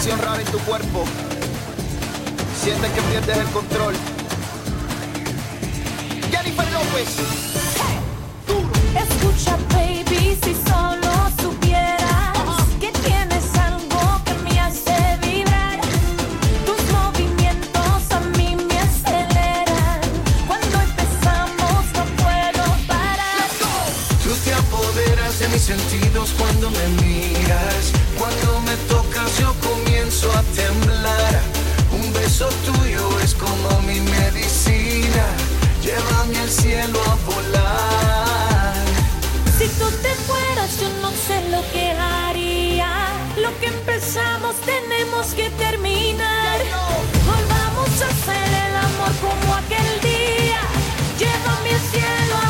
sensación rara en tu cuerpo. Sientes que pierdes el control. Jennifer López. Duro. Escucha, baby, si solo supieras que tienes algo que me hace vibrar. Tus movimientos a mí me aceleran. Cuando empezamos no puedo parar. Tú te apoderas de mis sentidos cuando me miras. Cuando me tocas yo comienzo a temblar. Un beso tuyo es como mi medicina. Llévame al cielo a volar. Si tú te fueras yo no sé lo que haría. Lo que empezamos tenemos que terminar. Volvamos a hacer el amor como aquel día. Llévame al cielo a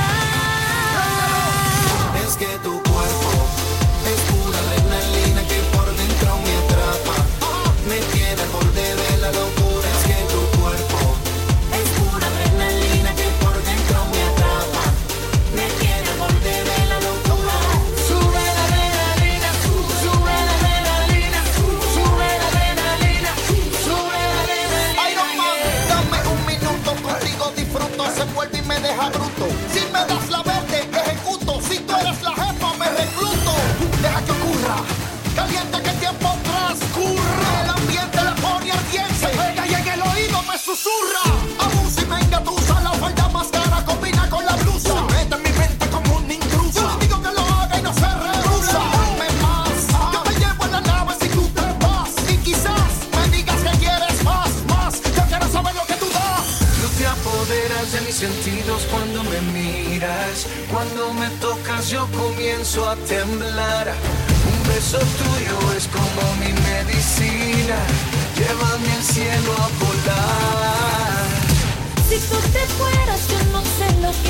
volar. Es que tu cuerpo es pura adrenalina que por dentro me atrapa. Me tiene al borde de la locura. Es que tu cuerpo es pura adrenalina que por dentro me atrapa. Me tiene al borde de la locura. Sube la adrenalina, sube la adrenalina, sube la adrenalina, sube la adrenalina. Iron Man, dame un minuto contigo, disfruto. Se vuelve y me deja bruto. Si me das la verde, ejecuto. Si tú eres la jefa, me recluto. Deja que ocurra. Caliente que el tiempo transcurra. El ambiente la pone ardiente. Se pega y en el oído me susurra. Abusa y me engatusa. La falda más cara combina con la blusa. Se mete en mi mente como un intruso. Yo le digo que lo haga y no se rehúsa. Dame más. Yo te llevo en la nave si tú te vas. Y quizás me digas que quieres más, más. Yo quiero saber lo que tú das. Tú te apoderas de mis sentidos cuando me miras. Cuando me tocas yo comienzo a temblar. Un beso tuyo es como mi medicina. Llévame al cielo a volar. Si tú te fueras yo no sé lo